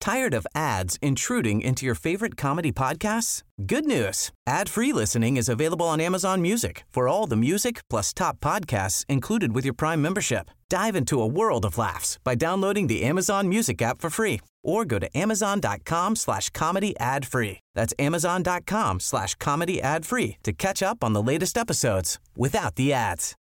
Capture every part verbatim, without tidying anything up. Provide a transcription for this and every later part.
Tired of ads intruding into your favorite comedy podcasts? Good news. Ad-free listening is available on Amazon Music for all the music plus top podcasts included with your Prime membership. Dive into a world of laughs by downloading the Amazon Music app for free or go to amazon.com slash comedy ad free. That's amazon.com slash comedy ad free to catch up on the latest episodes without the ads.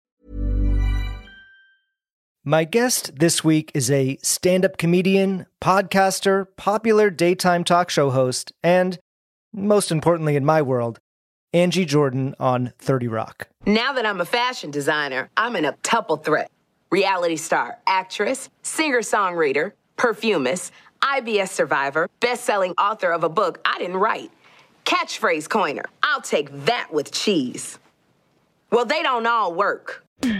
My guest this week is a stand-up comedian, podcaster, popular daytime talk show host, and, most importantly in my world, Angie Jordan on thirty Rock. Now that I'm a fashion designer, I'm an octuple threat. Reality star, actress, singer-songwriter, perfumist, I B S survivor, best-selling author of a book I didn't write, catchphrase coiner. I'll take that with cheese. Well, they don't all work.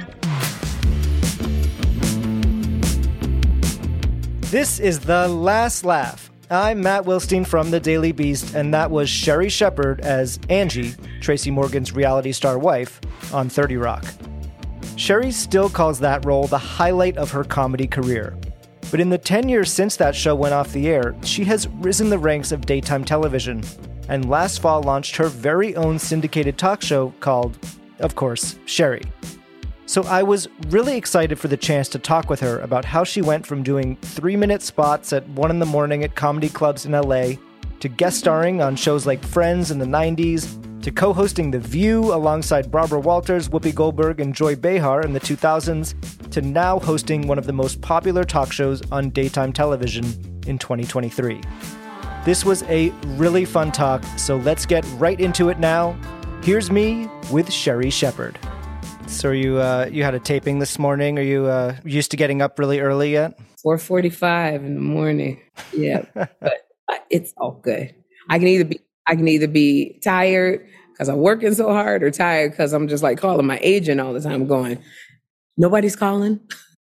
This is The Last Laugh. I'm Matt Wilstein from The Daily Beast, and that was Sherri Shepherd as Angie, Tracy Morgan's reality star wife, on thirty Rock. Sherri still calls that role the highlight of her comedy career. But in the ten years since that show went off the air, she has risen the ranks of daytime television, and last fall launched her very own syndicated talk show called, of course, Sherri. So I was really excited for the chance to talk with her about how she went from doing three-minute spots at one in the morning at comedy clubs in L A, to guest starring on shows like Friends in the nineties, to co-hosting The View alongside Barbara Walters, Whoopi Goldberg, and Joy Behar in the two thousands, to now hosting one of the most popular talk shows on daytime television in twenty twenty-three. This was a really fun talk, so let's get right into it now. Here's me with Sherri Shepherd. So you uh, you had a taping this morning. Are you uh, used to getting up really early yet? four forty-five in the morning. Yeah, but it's all good. I can either be I can either be tired because I'm working so hard, or tired because I'm just like calling my agent all the time, going, "Nobody's calling."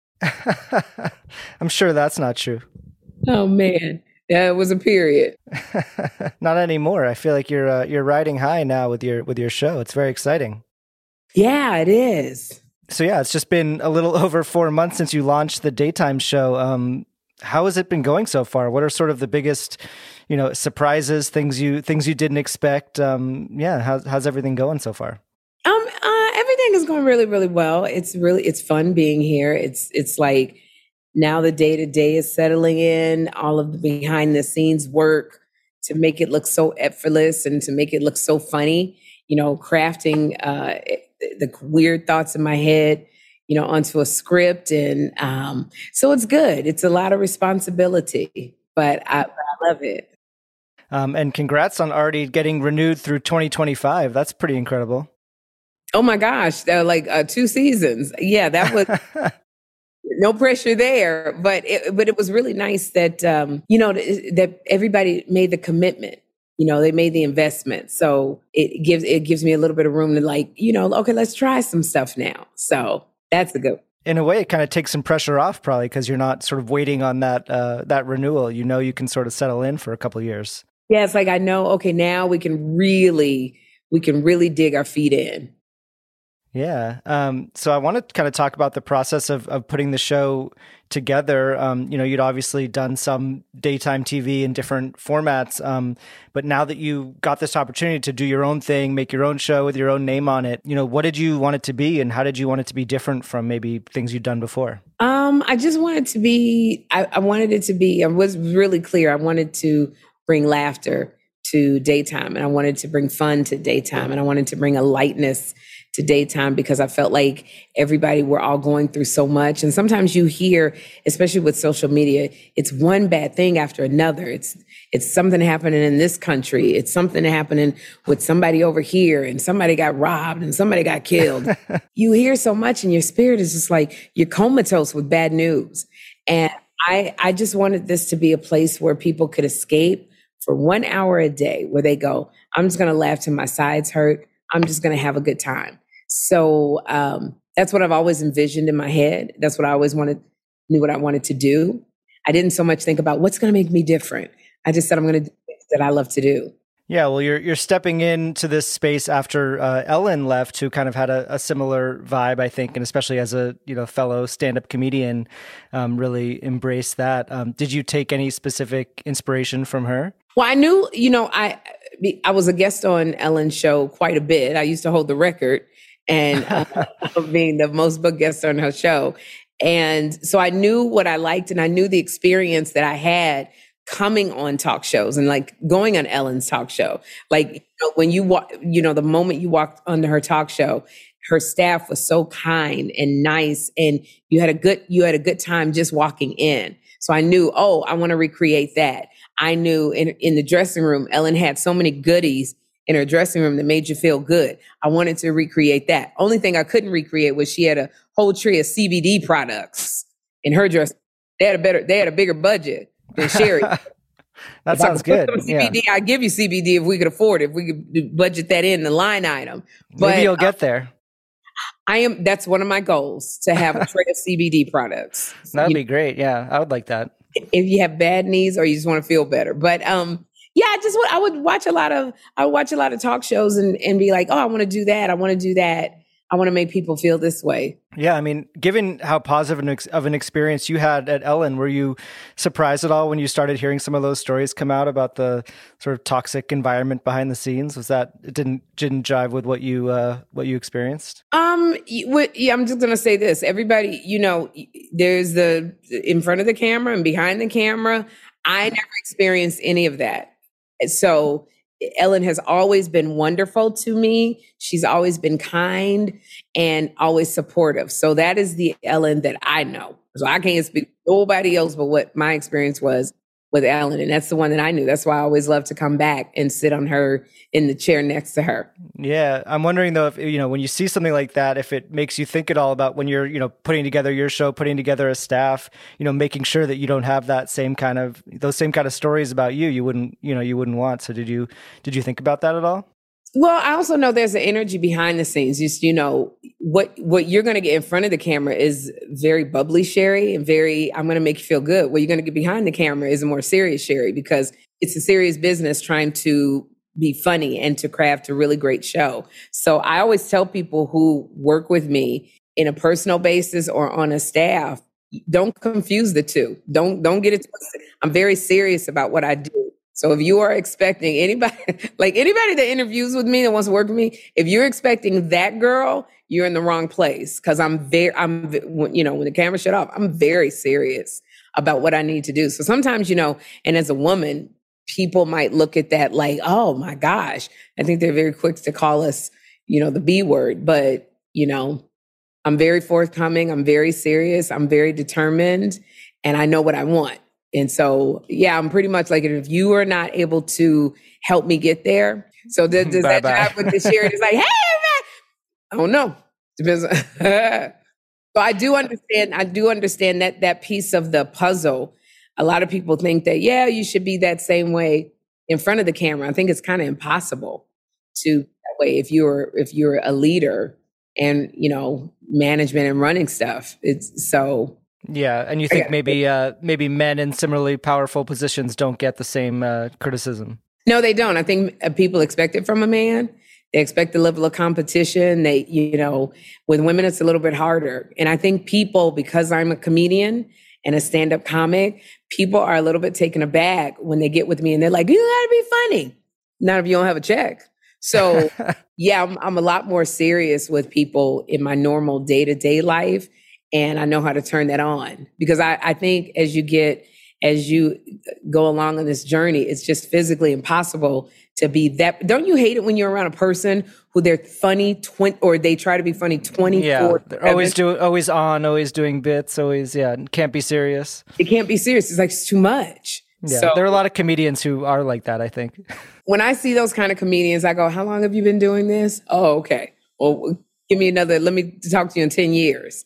I'm sure that's not true. Oh man, yeah, it was a period. Not anymore. I feel like you're uh, you're riding high now with your with your show. It's very exciting. Yeah, it is. So yeah, it's just been a little over four months since you launched the daytime show. Um, how has it been going so far? What are sort of the biggest, you know, surprises, things you things you didn't expect? Um, yeah, how's how's everything going so far? Um, uh, everything is going really, really well. It's really it's fun being here. It's it's like now the day to day is settling in. All of the behind the scenes work to make it look so effortless and to make it look so funny. You know, crafting uh, the weird thoughts in my head, you know, onto a script. And um, so it's good. It's a lot of responsibility, but I, but I love it. Um, and congrats on already getting renewed through twenty twenty-five. That's pretty incredible. Oh my gosh. They're like uh, two seasons. Yeah, that was no pressure there. But it, but it was really nice that, um, you know, that everybody made the commitment. You know, they made the investment. So it gives it gives me a little bit of room to like, you know, okay, let's try some stuff now. So that's a good. In a way, it kind of takes some pressure off probably because you're not sort of waiting on that uh, that renewal. You know, you can sort of settle in for a couple of years. Yeah, it's like I know, okay, now we can really, we can really dig our feet in. Yeah. Um, so I want to kind of talk about the process of, of putting the show together. Um, you know, you'd obviously done some daytime T V in different formats. Um, but now that you got this opportunity to do your own thing, make your own show with your own name on it, you know, what did you want it to be and how did you want it to be different from maybe things you'd done before? Um, I just wanted to be, I, I wanted it to be, I was really clear. I wanted to bring laughter to daytime and I wanted to bring fun to daytime and I wanted to bring a lightness to daytime because I felt like everybody, we're all going through so much. And sometimes you hear, especially with social media, it's one bad thing after another. It's it's something happening in this country. It's something happening with somebody over here and somebody got robbed and somebody got killed. You hear so much and your spirit is just like you're comatose with bad news. And I, I just wanted this to be a place where people could escape for one hour a day where they go, I'm just going to laugh till my sides hurt. I'm just going to have a good time. So um, that's what I've always envisioned in my head. That's what I always wanted, knew what I wanted to do. I didn't so much think about what's going to make me different. I just said, I'm going to do things that I love to do. Yeah, well, you're you're stepping into this space after uh, Ellen left, who kind of had a, a similar vibe, I think, and especially as a you know fellow stand-up comedian, um, really embraced that. Um, did you take any specific inspiration from her? Well, I knew, you know, I I was a guest on Ellen's show quite a bit. I used to hold the record and uh, of being the most booked guest on her show, and so I knew what I liked, and I knew the experience that I had coming on talk shows and like going on Ellen's talk show. Like, you know, when you walk, you know, the moment you walked onto her talk show, her staff was so kind and nice, and you had a good, you had a good time just walking in. So I knew, oh, I want to recreate that. I knew in, in the dressing room, Ellen had so many goodies in her dressing room that made you feel good. I wanted to recreate that. Only thing I couldn't recreate was she had a whole tree of C B D products in her dress. They had a better, they had a bigger budget than Sherry. That if sounds good. C B D, yeah. I'd give you C B D if we could afford it, if we could budget that in the line item. But maybe you'll get there. I am. That's one of my goals, to have a tray of C B D products. That'd you be great. Yeah, I would like that. If you have bad knees or you just want to feel better. But um, yeah, I just I would watch a lot of I would watch a lot of talk shows and and be like, oh, I want to do that. I want to do that. I want to make people feel this way. Yeah, I mean, given how positive an ex- of an experience you had at Ellen, were you surprised at all when you started hearing some of those stories come out about the sort of toxic environment behind the scenes? Was that it didn't didn't jive with what you uh, what you experienced? Um, yeah, I'm just gonna say this. Everybody, you know, there's the in front of the camera and behind the camera. I never experienced any of that, so. Ellen has always been wonderful to me. She's always been kind and always supportive. So that is the Ellen that I know. So I can't speak to nobody else but what my experience was with Ellen. And that's the one that I knew. That's why I always love to come back and sit on her in the chair next to her. Yeah. I'm wondering though, if, you know, when you see something like that, if it makes you think at all about when you're, you know, putting together your show, putting together a staff, you know, making sure that you don't have that same kind of, those same kind of stories about you, you wouldn't, you know, you wouldn't want. So did you, did you think about that at all? Well, I also know there's an energy behind the scenes. Just, you know, what what you're going to get in front of the camera is very bubbly Sherry and very, I'm going to make you feel good. What you're going to get behind the camera is a more serious Sherry, because it's a serious business trying to be funny and to craft a really great show. So I always tell people who work with me in a personal basis or on a staff, don't confuse the two. Don't don't get it twisted. I'm very serious about what I do. So if you are expecting anybody, like anybody that interviews with me that wants to work with me, if you're expecting that girl, you're in the wrong place. Cause I'm very, I'm, you know, when the camera shut off, I'm very serious about what I need to do. So sometimes, you know, and as a woman, people might look at that like, oh my gosh, I think they're very quick to call us, you know, the B word, but you know, I'm very forthcoming. I'm very serious. I'm very determined, and I know what I want. And so, yeah, I'm pretty much like, if you are not able to help me get there. So does, does that job with the Sherry? It's like, hey, man, I don't know. Depends. So I do understand. I do understand that that piece of the puzzle. A lot of people think that, yeah, you should be that same way in front of the camera. I think it's kind of impossible to that way if you're if you're a leader and, you know, management and running stuff. It's so. Yeah, and you think maybe uh, maybe men in similarly powerful positions don't get the same uh, criticism? No, they don't. I think people expect it from a man. They expect the level of competition. They, you know, with women, it's a little bit harder. And I think people, because I'm a comedian and a stand-up comic, people are a little bit taken aback when they get with me and they're like, you gotta be funny. Not if you don't have a check. So yeah, I'm, I'm a lot more serious with people in my normal day-to-day life. And I know how to turn that on, because I, I think as you get, as you go along on this journey, it's just physically impossible to be that. Don't you hate it when you're around a person who they're funny twenty or they try to be funny twenty-four? Yeah, they're always do, always on, always doing bits, always, yeah, can't be serious. It can't be serious. It's like, it's too much. Yeah, so, there are a lot of comedians who are like that, I think. When I see those kind of comedians, I go, how long have you been doing this? Oh, okay. Well, Give me another, let me talk to you in ten years.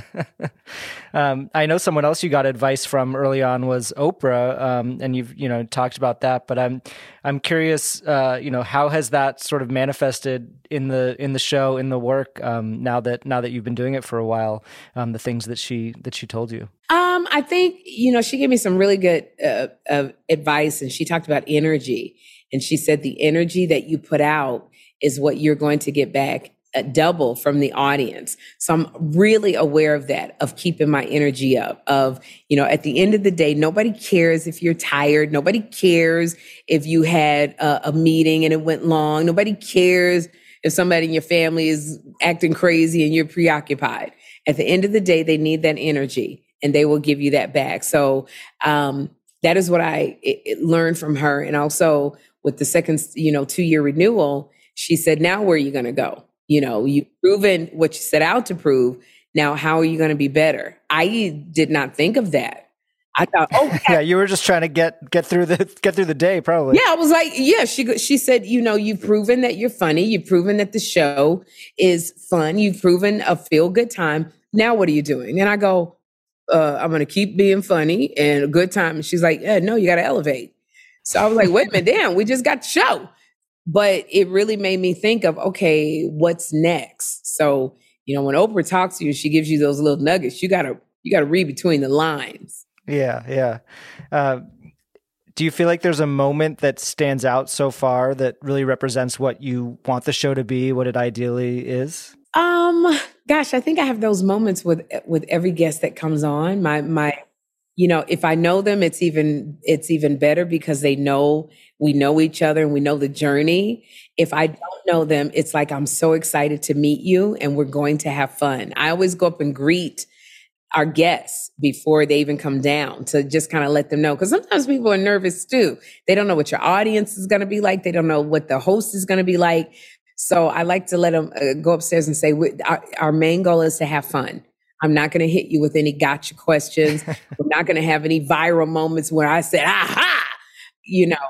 um, I know someone else you got advice from early on was Oprah, um, and you've, you know, talked about that, but I'm, I'm curious, uh, you know, how has that sort of manifested in the, in the show, in the work, um, now that, now that you've been doing it for a while, um, the things that she, that she told you? Um, I think, you know, she gave me some really good, uh, uh, advice, and she talked about energy, and she said the energy that you put out is what you're going to get back double from the audience. So I'm really aware of that, of keeping my energy up, of, you know, at the end of the day, nobody cares if you're tired. Nobody cares if you had a, a meeting and it went long. Nobody cares if somebody in your family is acting crazy and you're preoccupied. At the end of the day, they need that energy and they will give you that back. So um, that is what I it, it learned from her. And also with the second, you know, two year renewal, she said, now where are you going to go? You know, you've proven what you set out to prove. Now, how are you going to be better? I did not think of that. I thought, oh, yeah. yeah, you were just trying to get get through the get through the day, probably. Yeah, I was like, yeah. She she said, you know, you've proven that you're funny. You've proven that the show is fun. You've proven a feel good time. Now, what are you doing? And I go, uh, I'm going to keep being funny and a good time. And she's like, yeah, no, you got to elevate. So I was like, wait a minute, damn, we just got the show. But it really made me think of, okay, what's next? So, you know, when Oprah talks to you, she gives you those little nuggets. You gotta, you gotta read between the lines. Yeah, yeah. Uh, do you feel like there's a moment that stands out so far that really represents what you want the show to be, what it ideally is? Um, gosh, I think I have those moments with with every guest that comes on. My my. You know, if I know them, it's even it's even better because they know we know each other and we know the journey. If I don't know them, it's like I'm so excited to meet you and we're going to have fun. I always go up and greet our guests before they even come down to just kind of let them know. Because sometimes people are nervous too. They don't know what your audience is going to be like. They don't know what the host is going to be like. So I like to let them uh, go upstairs and say, our, our main goal is to have fun. I'm not going to hit you with any gotcha questions. We're not going to have any viral moments where I said, aha, you know,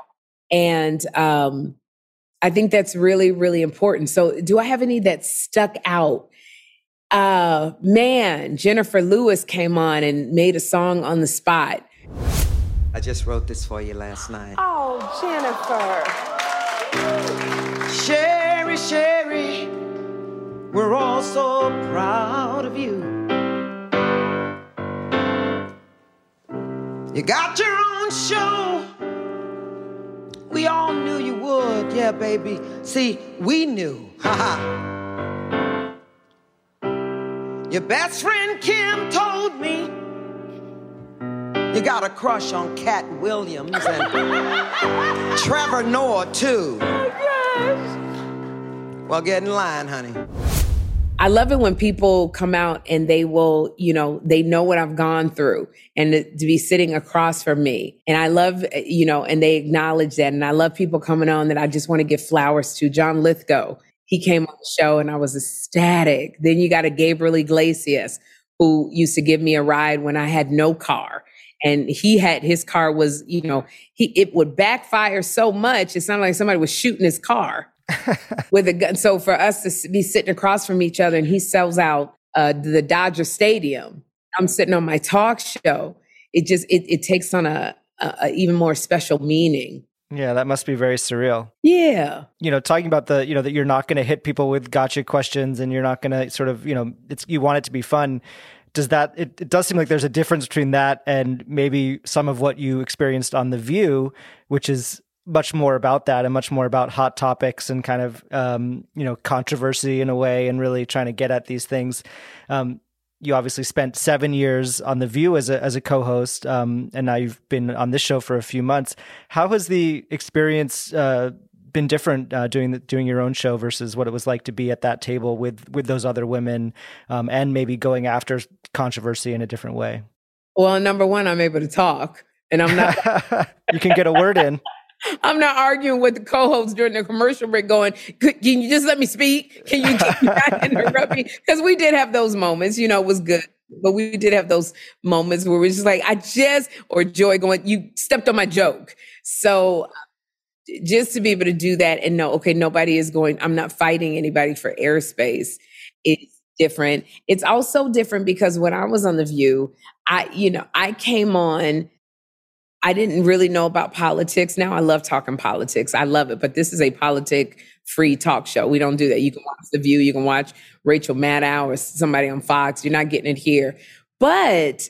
and um, I think that's really, really important. So do I have any that stuck out? Uh, man, Jennifer Lewis came on and made a song on the spot. I just wrote this for you last night. Oh, Jennifer. Sherry, Sherry, we're all so proud of you. You got your own show. We all knew you would, yeah, baby. See, we knew. Ha ha. Your best friend Kim told me you got a crush on Cat Williams and Trevor Noah, too. Oh, gosh. Well, get in line, honey. I love it when people come out and they will, you know, they know what I've gone through and to, to be sitting across from me. And I love, you know, and they acknowledge that. And I love people coming on that I just want to give flowers to. John Lithgow, he came on the show and I was ecstatic. Then you got a Gabriel Iglesias who used to give me a ride when I had no car. And he had, his car was, you know, he it would backfire so much. It sounded like somebody was shooting his car. With a gun. So for us to be sitting across from each other and he sells out uh, the Dodger Stadium, I'm sitting on my talk show. It just, it, it takes on a, a, a even more special meaning. Yeah, that must be very surreal. Yeah. You know, talking about the, you know, that you're not going to hit people with gotcha questions and you're not going to sort of, you know, it's, you want it to be fun. Does that, it, it does seem like there's a difference between that and maybe some of what you experienced on The View, which is much more about that and much more about hot topics and kind of, um, you know, controversy in a way and really trying to get at these things. Um, you obviously spent seven years on The View as a, as a co-host, um, and now you've been on this show for a few months. How has the experience uh, been different uh, doing the, doing your own show versus what it was like to be at that table with, with those other women um, and maybe going after controversy in a different way? Well, number one, I'm able to talk and I'm not... You can get a word in. I'm not arguing with the co-host during the commercial break going, can you just let me speak? Can you keep not interrupt me? Because we did have those moments, you know, it was good. But we did have those moments where we're just like, I just, or Joy going, you stepped on my joke. So just to be able to do that and know, okay, nobody is going, I'm not fighting anybody for airspace. is different. It's also different because when I was on The View, I, you know, I came on, I didn't really know about politics. Now I love talking politics. I love it. But this is a politic-free talk show. We don't do that. You can watch The View. You can watch Rachel Maddow or somebody on Fox. You're not getting it here. But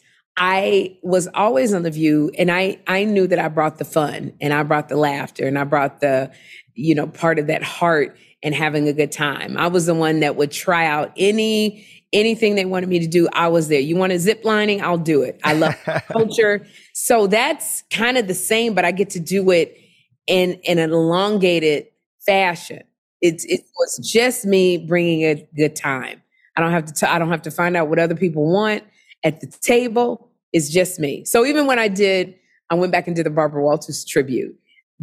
I was always on The View, and I, I knew that I brought the fun, and I brought the laughter, and I brought the, you know, part of that heart and having a good time. I was the one that would try out any anything they wanted me to do. I was there. You want to zip lining? I'll do it. I love culture. So that's kind of the same, but I get to do it in, in an elongated fashion. It's, it was just me bringing a good time. I don't have to, t- I don't have to find out what other people want at the table. It's just me. So even when I did, I went back and did the Barbara Walters tribute.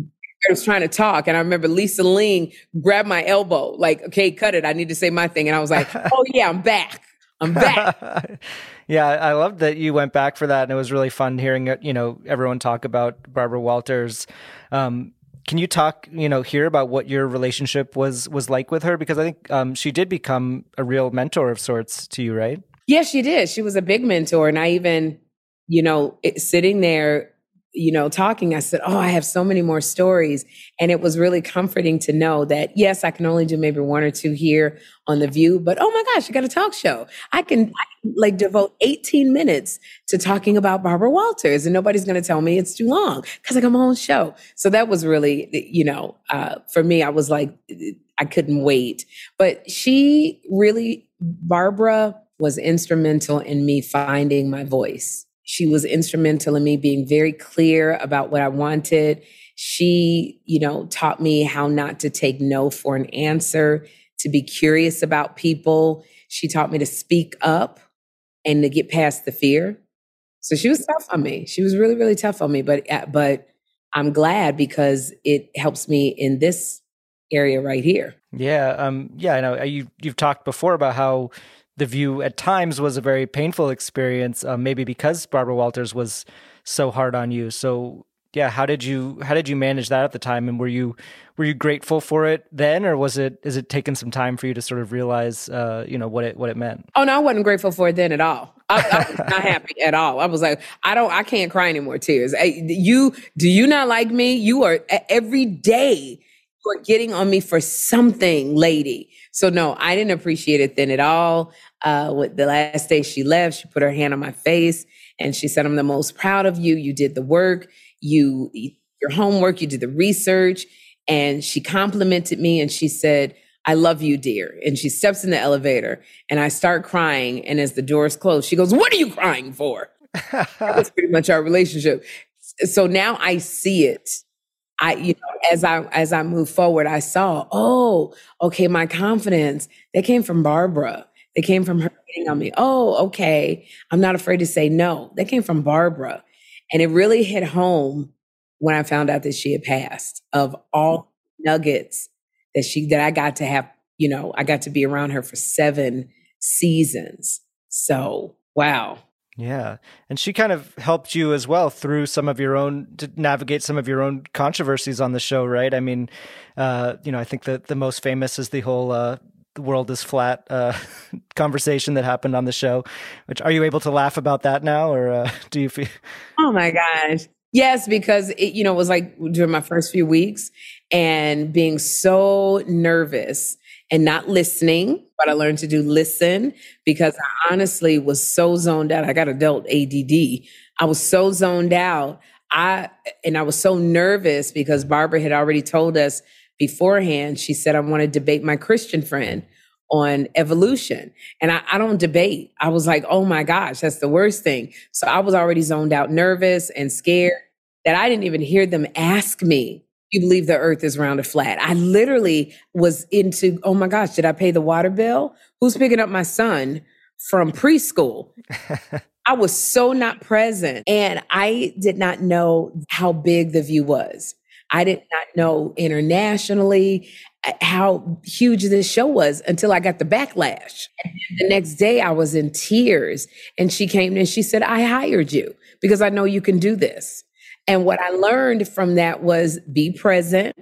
I was trying to talk, and I remember Lisa Ling grabbed my elbow, like, okay, cut it. I need to say my thing. And I was like, oh yeah, I'm back. I'm back. Yeah, I loved that you went back for that, and it was really fun hearing, you know, everyone talk about Barbara Walters. Um, can you talk, you know, here about what your relationship was was like with her? Because I think um, she did become a real mentor of sorts to you, right? Yeah, she did. She was a big mentor, and I even, you know, it, sitting there, you know, talking, I said, oh, I have so many more stories. And it was really comforting to know that, yes, I can only do maybe one or two here on The View, but oh my gosh, you got a talk show. I can, I can like devote eighteen minutes to talking about Barbara Walters, and nobody's going to tell me it's too long because I got my own show. So that was really, you know, uh, for me, I was like, I couldn't wait. But she really, Barbara was instrumental in me finding my voice. She was instrumental in me being very clear about what I wanted. She, you know, taught me how not to take no for an answer, to be curious about people. She taught me to speak up and to get past the fear. So she was tough on me. She was really, really tough on me. But, but I'm glad because it helps me in this area right here. Yeah. Um, yeah, I know you, you've talked before about how The View at times was a very painful experience, uh, maybe because Barbara Walters was so hard on you. So yeah, how did you how did you manage that at the time? And were you were you grateful for it then, or was it is it taken some time for you to sort of realize uh, you know what it what it meant? Oh no, I wasn't grateful for it then at all. I, I was not happy at all. I was like, I don't, I can't cry any more tears. I, you do you not like me? You are every day you are getting on me for something, lady. So no, I didn't appreciate it then at all. Uh, with the last day she left, she put her hand on my face and she said, I'm the most proud of you. You did the work, you, your homework, you did the research. And she complimented me and she said, I love you, dear. And she steps in the elevator and I start crying. And as the doors close, she goes, what are you crying for? That was pretty much our relationship. So now I see it. I, you know, as I, as I move forward, I saw, oh, okay, my confidence, that came from Barbara. They came from her hitting on me. Oh, okay. I'm not afraid to say no. That came from Barbara. And it really hit home when I found out that she had passed, of all nuggets that she, that I got to have, you know, I got to be around her for seven seasons. So, wow. Yeah. And she kind of helped you as well through some of your own, to navigate some of your own controversies on the show, right? I mean, uh, you know, I think that the most famous is the whole, uh, the world is flat uh, conversation that happened on the show, which are you able to laugh about that now? Or uh, do you feel? Oh my gosh. Yes, because it, you know, it was like during my first few weeks and being so nervous and not listening, but I learned to do listen because I honestly was so zoned out. I got adult A D D. I was so zoned out. I, and I was so nervous because Barbara had already told us beforehand. She said, I want to debate my Christian friend on evolution. And I, I don't debate. I was like, oh my gosh, that's the worst thing. So I was already zoned out, nervous and scared that I didn't even hear them ask me, you believe the earth is round or flat? I literally was into, oh my gosh, did I pay the water bill? Who's picking up my son from preschool? I was so not present. And I did not know how big The View was. I did not know internationally how huge this show was until I got the backlash. And the next day I was in tears and she came in and she said, I hired you because I know you can do this. And what I learned from that was be present,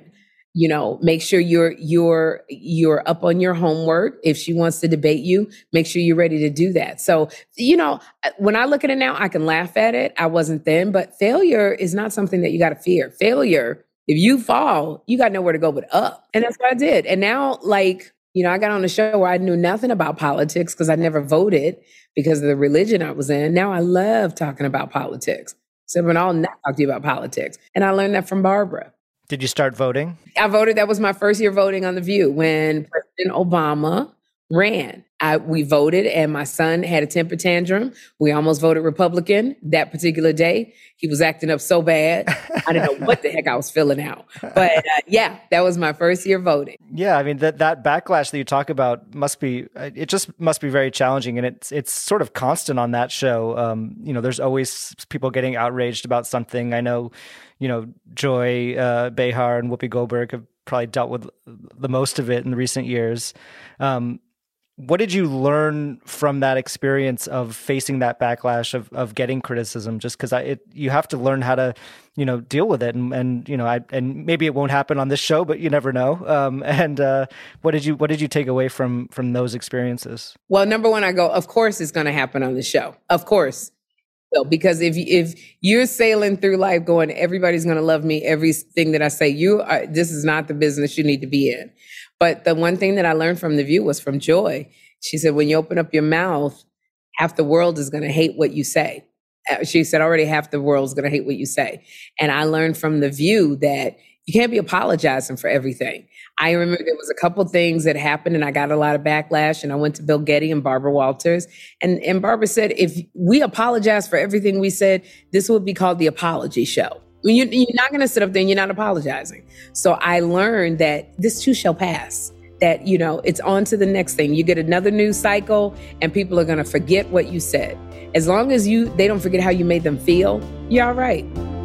You know, make sure you're you're you're up on your homework. If she wants to debate you, make sure you're ready to do that. So, you know, when I look at it now, I can laugh at it. I wasn't then, but failure is not something that you got to fear. Failure, if you fall, you got nowhere to go but up. And that's what I did. And now, like, you know, I got on a show where I knew nothing about politics because I never voted because of the religion I was in. Now I love talking about politics. So when I'll not talk to you about politics. And I learned that from Barbara. Did you start voting? I voted. That was my first year voting on The View when President Obama ran. I, we voted and my son had a temper tantrum. We almost voted Republican that particular day. He was acting up so bad. I didn't know what the heck I was filling out. But uh, yeah, that was my first year voting. Yeah, I mean, that that backlash that you talk about must be, it just must be very challenging. And it's it's sort of constant on that show. Um, you know, there's always people getting outraged about something. I know, you know, Joy uh, Behar and Whoopi Goldberg have probably dealt with the most of it in recent years. Um, what did you learn from that experience of facing that backlash of of getting criticism? Just because I, it, you have to learn how to, you know, deal with it, and and you know, I and maybe it won't happen on this show, but you never know. Um, and uh, what did you what did you take away from from those experiences? Well, number one, I go, of course, it's going to happen on the show, of course. So, because if if you're sailing through life going, everybody's going to love me, everything that I say, you are, this is not the business you need to be in. But the one thing that I learned from The View was from Joy. She said, when you open up your mouth, half the world is going to hate what you say. She said, already half the world is going to hate what you say. And I learned from The View that you can't be apologizing for everything. I remember there was a couple things that happened and I got a lot of backlash, and I went to Bill Getty and Barbara Walters. And, and Barbara said, if we apologize for everything we said, this would be called the apology show. You, you're not going to sit up there and you're not apologizing. So I learned that this too shall pass, that, you know, it's on to the next thing. You get another news cycle and people are going to forget what you said. As long as you they don't forget how you made them feel, you're all right.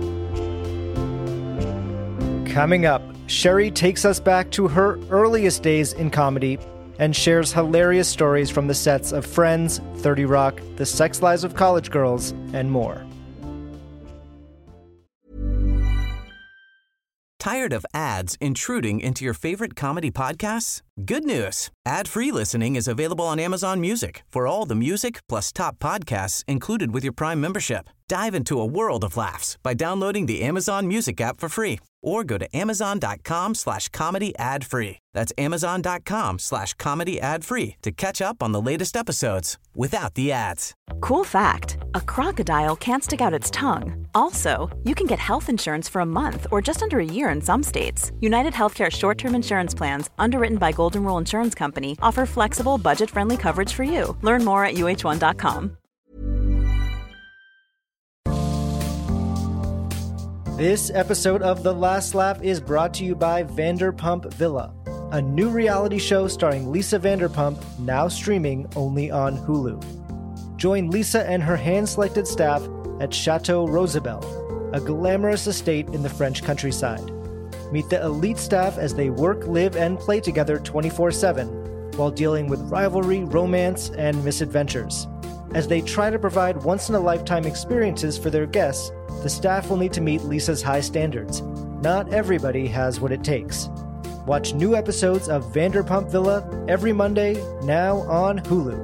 Coming up, Sherry takes us back to her earliest days in comedy and shares hilarious stories from the sets of Friends, thirty Rock, The Sex Lives of College Girls, and more. Tired of ads intruding into your favorite comedy podcasts? Good news. Ad-free listening is available on Amazon Music for all the music plus top podcasts included with your Prime membership. Dive into a world of laughs by downloading the Amazon Music app for free or go to amazon.com slash comedy ad free. That's amazon.com slash comedy ad free to catch up on the latest episodes without the ads. Cool fact, a crocodile can't stick out its tongue. Also, you can get health insurance for a month or just under a year in some states. United Healthcare short-term insurance plans, underwritten by Golden Rule Insurance Company, offer flexible, budget-friendly coverage for you. Learn more at U H one dot com. This episode of The Last Laugh is brought to you by Vanderpump Villa, a new reality show starring Lisa Vanderpump, now streaming only on Hulu. Join Lisa and her hand-selected staff at Chateau Rosabelle, a glamorous estate in the French countryside. Meet the elite staff as they work, live, and play together twenty-four seven, while dealing with rivalry, romance, and misadventures. As they try to provide once-in-a-lifetime experiences for their guests, the staff will need to meet Lisa's high standards. Not everybody has what it takes. Watch new episodes of Vanderpump Villa every Monday, now on Hulu.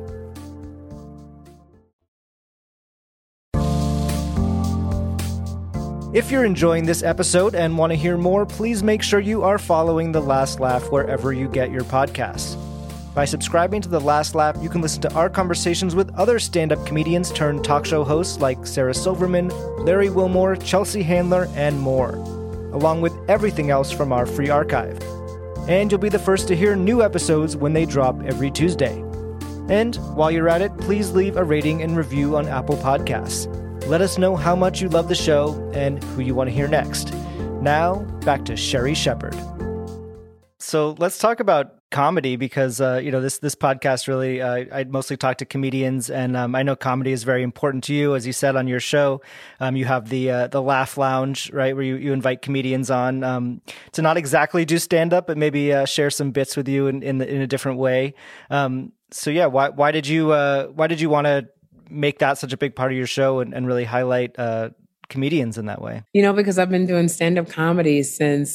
If you're enjoying this episode and want to hear more, please make sure you are following The Last Laugh wherever you get your podcasts. By subscribing to The Last Laugh, you can listen to our conversations with other stand-up comedians turned talk show hosts like Sarah Silverman, Larry Wilmore, Chelsea Handler, and more, along with everything else from our free archive. And you'll be the first to hear new episodes when they drop every Tuesday. And while you're at it, please leave a rating and review on Apple Podcasts. Let us know how much you love the show and who you want to hear next. Now, back to Sherry Shepherd. So let's talk about comedy because, uh, you know, this this podcast really, uh, I mostly talk to comedians, and um, I know comedy is very important to you. As you said on your show, um, you have the uh, the Laugh Lounge, right, where you, you invite comedians on um, to not exactly do stand-up, but maybe uh, share some bits with you in in, the, in a different way. Um, so yeah, why why did you uh, why did you want to make that such a big part of your show and, and really highlight uh, comedians in that way? You know, because I've been doing stand-up comedy since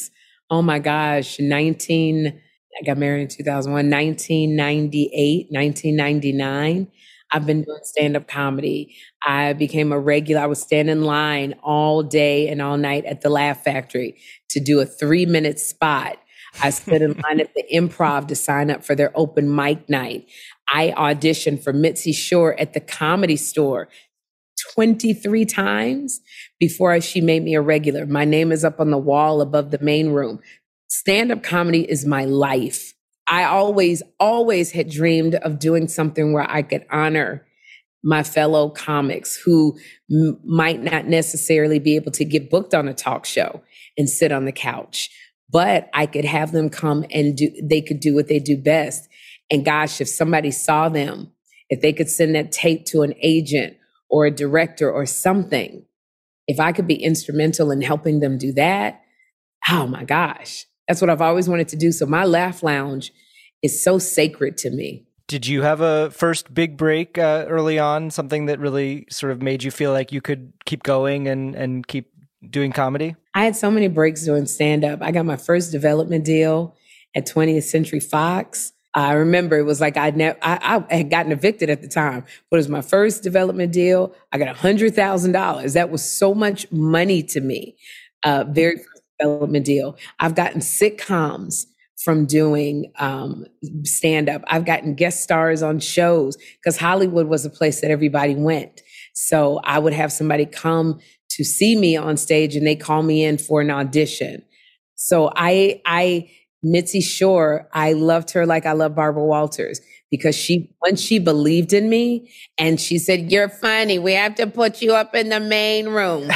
oh my gosh, nineteen, I got married in two thousand one, nineteen ninety-eight, nineteen ninety-nine. I've been doing stand-up comedy. I became a regular. I would stand in line all day and all night at the Laugh Factory to do a three-minute spot. I stood in line at the Improv to sign up for their open mic night. I auditioned for Mitzi Shore at the Comedy Store twenty-three times before she made me a regular. My name is up on the wall above the main room. Stand-up comedy is my life. I always, always had dreamed of doing something where I could honor my fellow comics who m- might not necessarily be able to get booked on a talk show and sit on the couch, but I could have them come and do, they could do what they do best. And gosh, if somebody saw them, if they could send that tape to an agent or a director or something, if I could be instrumental in helping them do that, oh my gosh, that's what I've always wanted to do. So my Laugh Lounge is so sacred to me. Did you have a first big break uh, early on, something that really sort of made you feel like you could keep going and, and keep doing comedy? I had so many breaks doing stand-up. I got my first development deal at twentieth Century Fox. I remember it was like I'd never, I, I had gotten evicted at the time, but it was my first development deal. I got one hundred thousand dollars. That was so much money to me. Uh, very first development deal. I've gotten sitcoms from doing um, stand-up. I've gotten guest stars on shows because Hollywood was a place that everybody went. So I would have somebody come to see me on stage and they call me in for an audition. So I, I, Mitzi Shore, I loved her like I love Barbara Walters because she, once she believed in me and she said, "You're funny. We have to put you up in the main room."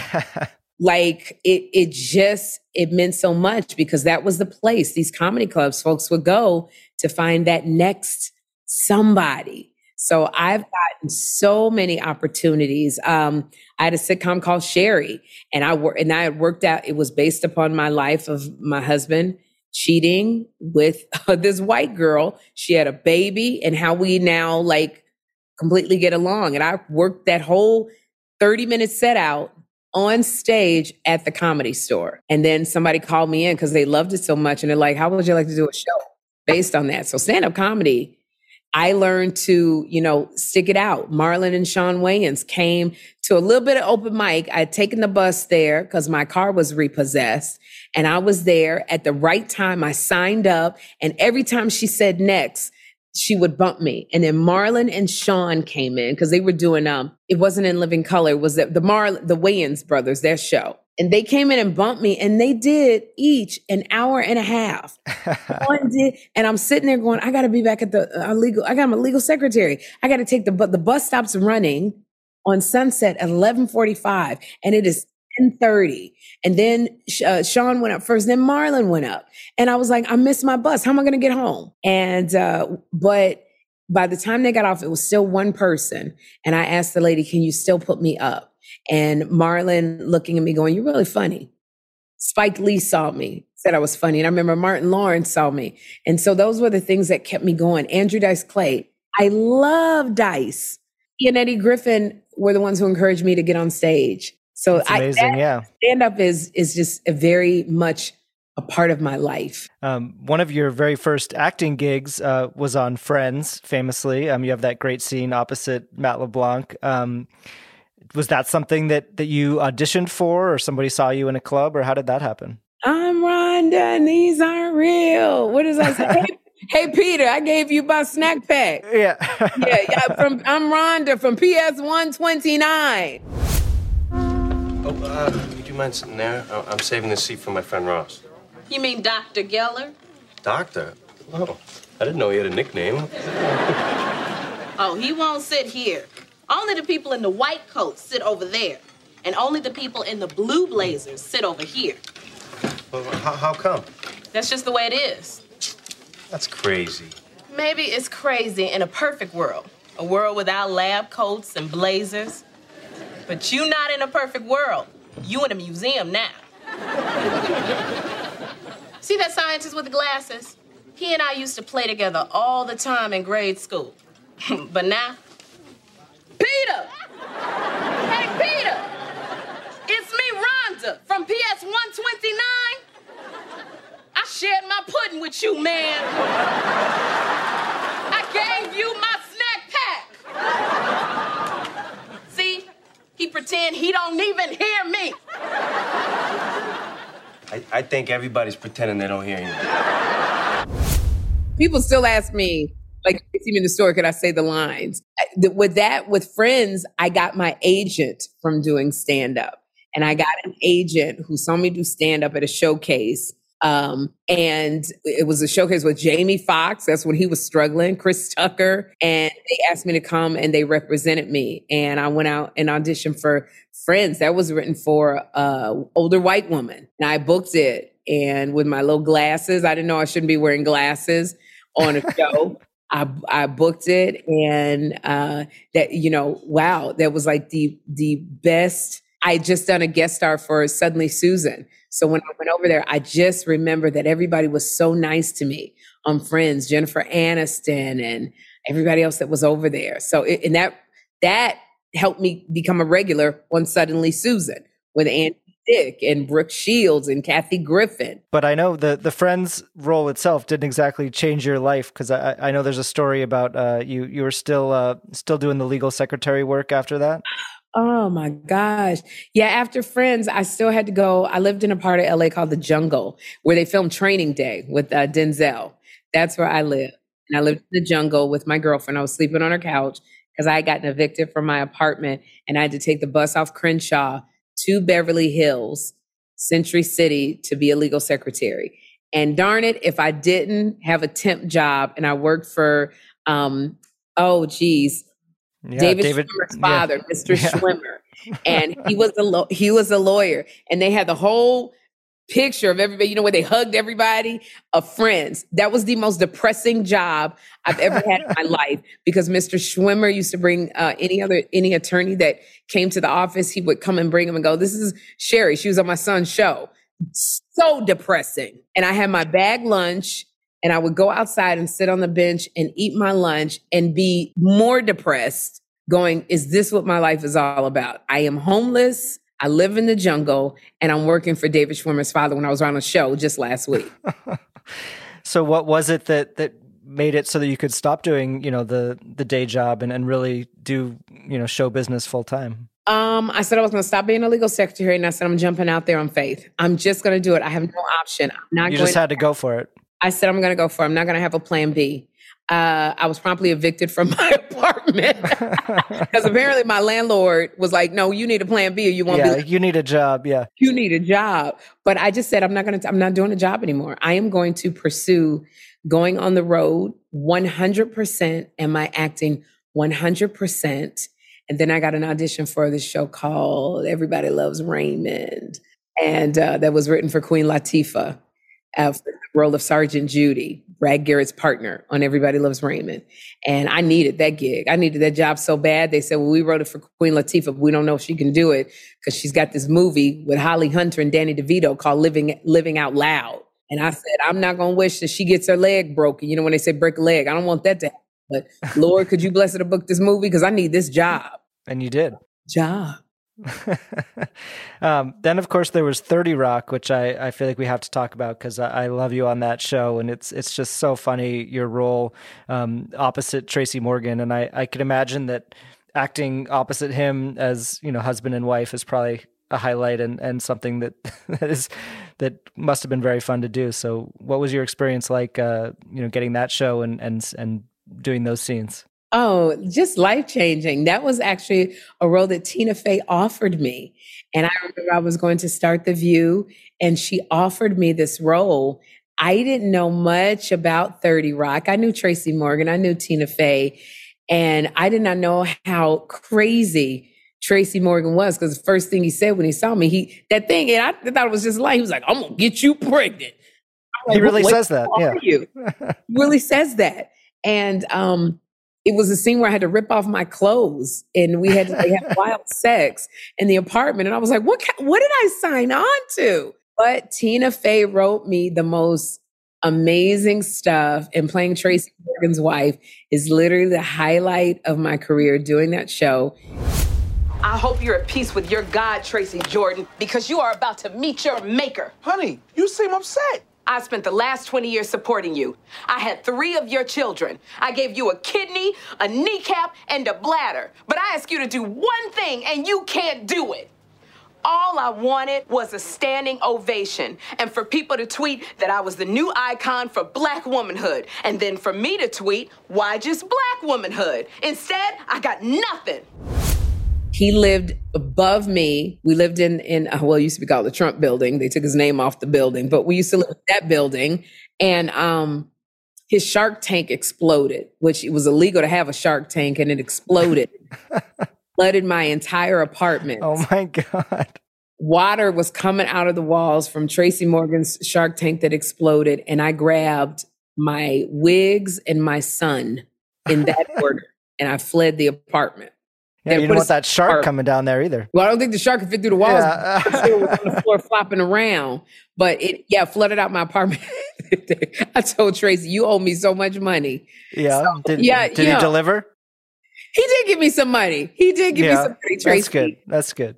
Like it, it just, it meant so much because that was the place these comedy clubs folks would go to find that next somebody. So I've gotten so many opportunities. Um, I had a sitcom called Sherry, and I worked, and I had worked out. It was based upon my life of my husband cheating with uh, this white girl. She had a baby, and how we now like completely get along. And I worked that whole thirty minute set out on stage at the Comedy Store. And then somebody called me in because they loved it so much. And they're like, "How would you like to do a show based on that?" So stand-up comedy, I learned to, you know, stick it out. Marlon and Sean Wayans came to a little bit of open mic. I'd taken the bus there because my car was repossessed. And I was there at the right time. I signed up. And every time she said next, she would bump me. And then Marlon and Sean came in because they were doing, um, it wasn't In Living Color. It was the, the Mar, the Wayans brothers, their show. And they came in and bumped me, and they did each an hour and a half. One did, and I'm sitting there going, I got to be back at the uh, legal, I got my legal secretary. I got to take the, but the bus stops running on Sunset at eleven forty-five, and it is ten thirty. And then uh, Sean went up first, then Marlon went up. And I was like, I missed my bus. How am I going to get home? And, uh, but by the time they got off, it was still one person. And I asked the lady, "Can you still put me up?" And Marlon looking at me going, "You're really funny." Spike Lee saw me, said I was funny. And I remember Martin Lawrence saw me. And so those were the things that kept me going. Andrew Dice Clay. I love Dice. He and Eddie Griffin were the ones who encouraged me to get on stage. So That's amazing, I, that, yeah. Stand-up is, is just a very much a part of my life. Um, one of your very first acting gigs uh, was on Friends, famously. Um, you have that great scene opposite Matt LeBlanc. Um, was that something that, that you auditioned for, or somebody saw you in a club, or how did that happen? I'm Rhonda and these aren't real. What does I say? hey, hey, Peter, I gave you my snack pack. Yeah. yeah, yeah. From I'm Rhonda from P S one twenty-nine. Oh, uh, would you mind sitting there? I'm saving the seat for my friend Ross. You mean Doctor Geller? Doctor? Oh, I didn't know he had a nickname. Oh, he won't sit here. Only the people in the white coats sit over there. And only the people in the blue blazers sit over here. Well, how, how come? That's just the way it is. That's crazy. Maybe it's crazy in a perfect world. A world without lab coats and blazers. But you not in a perfect world. You in a museum now. See that scientist with the glasses? He and I used to play together all the time in grade school. But now, Peter! Hey, Peter! It's me, Rhonda, from P S one twenty-nine. shared my pudding with you, man. I gave you my snack pack. See, he pretend he don't even hear me. I, I think everybody's pretending they don't hear you. People still ask me, like, if you in the store, could I say the lines? With that, with Friends, I got my agent from doing stand-up. And I got an agent who saw me do stand-up at a showcase. Um, and it was a showcase with Jamie Foxx. That's when he was struggling, Chris Tucker. And they asked me to come and they represented me. And I went out and auditioned for Friends. That was written for an older white woman. And I booked it. And with my little glasses, I didn't know I shouldn't be wearing glasses on a show. I, I booked it. And uh, that, you know, wow, that was like the the best. I had just done a guest star for Suddenly Susan. So when I went over there, I just remember that everybody was so nice to me on Friends, Jennifer Aniston and everybody else that was over there. So, it, and that that helped me become a regular on Suddenly Susan with Andy Dick and Brooke Shields and Kathy Griffin. But I know the the Friends role itself didn't exactly change your life, because I, I know there's a story about uh, you you were still uh, still doing the legal secretary work after that. Oh my gosh. Yeah, after Friends, I still had to go. I lived in a part of L A called The Jungle, where they filmed Training Day with uh, Denzel. That's where I lived. And I lived in the jungle with my girlfriend. I was sleeping on her couch because I had gotten evicted from my apartment, and I had to take the bus off Crenshaw to Beverly Hills, Century City, to be a legal secretary. And darn it, if I didn't have a temp job and I worked for, um, oh geez, Yeah, David, David Schwimmer's father, yeah. Mister Yeah. Schwimmer, and he was a lo- he was a lawyer, and they had the whole picture of everybody, you know, where they hugged everybody of Friends. That was the most depressing job I've ever had in my life, because Mister Schwimmer used to bring uh, any other any attorney that came to the office. He would come and bring them and go, "This is Sherry. She was on my son's show." So depressing. And I had my bag lunch. And I would go outside and sit on the bench and eat my lunch and be more depressed, going, is this what my life is all about? I am homeless, I live in the jungle, and I'm working for David Schwimmer's father when I was on a show just last week. So what was it that that made it so that you could stop doing, you know, the the day job and, and really do, you know, show business full time? Um, I said I was going to stop being a legal secretary, and I said I'm jumping out there on faith. I'm just going to do it. I have no option. I'm not You going just had to go for it. I said, I'm going to go for it. I'm not going to have a plan B. Uh, I was promptly evicted from my apartment because apparently my landlord was like, no, you need a plan B or you won't yeah, be. you need a job. Yeah. You need a job. But I just said, I'm not going to, I'm not doing a job anymore. I am going to pursue going on the road one hundred percent and my acting one hundred percent. And then I got an audition for this show called Everybody Loves Raymond. And uh, that was written for Queen Latifah. Uh, for the role of Sergeant Judy, Brad Garrett's partner on Everybody Loves Raymond. And I needed that gig. I needed that job so bad. They said, well, we wrote it for Queen Latifah, but we don't know if she can do it because she's got this movie with Holly Hunter and Danny DeVito called Living Living Out Loud. And I said, I'm not going to wish that she gets her leg broken. You know, when they say break a leg, I don't want that to happen. But Lord, could you bless her to book this movie? Because I need this job. And you did. Job. um, then, of course, there was thirty Rock, which I, I feel like we have to talk about because I, I love you on that show. And it's it's just so funny, your role um, opposite Tracy Morgan. And I, I can imagine that acting opposite him as, you know, husband and wife is probably a highlight and, and something that that is that must have been very fun to do. So what was your experience like, uh, you know, getting that show and and and doing those scenes? Oh, just life-changing. That was actually a role that Tina Fey offered me. And I remember I was going to start The View, and she offered me this role. I didn't know much about thirty Rock. I knew Tracy Morgan. I knew Tina Fey. And I did not know how crazy Tracy Morgan was, because the first thing he said when he saw me, he that thing, and I thought it was just like, he was like, I'm going to get you pregnant. Like, he really what, says that, yeah. You? He really says that. And um, it was a scene where I had to rip off my clothes, and we had to like, have wild sex in the apartment. And I was like, what, what did I sign on to? But Tina Fey wrote me the most amazing stuff, and playing Tracy Morgan's wife is literally the highlight of my career, doing that show. I hope you're at peace with your God, Tracy Jordan, because you are about to meet your maker. Honey, you seem upset. I spent the last twenty years supporting you. I had three of your children. I gave you a kidney, a kneecap, and a bladder. But I asked you to do one thing, and you can't do it. All I wanted was a standing ovation, and for people to tweet that I was the new icon for black womanhood, and then for me to tweet, why just black womanhood? Instead, I got nothing. He lived above me. We lived in, in uh, well, it used to be called the Trump building. They took his name off the building, but we used to live in that building. And um, his shark tank exploded, which it was illegal to have a shark tank, and it exploded. Flooded my entire apartment. Oh my God. Water was coming out of the walls from Tracy Morgan's shark tank that exploded. And I grabbed my wigs and my son in that order. And I fled the apartment. Yeah, you don't want that shark coming down there either. Well, I don't think the shark could fit through the walls. Yeah. It was on the floor flopping around. But it, yeah, flooded out my apartment. I told Tracy, you owe me so much money. Yeah. So, did yeah, did yeah. he deliver? He did give me some money. He did give yeah, me some money, Tracy. That's good. That's good.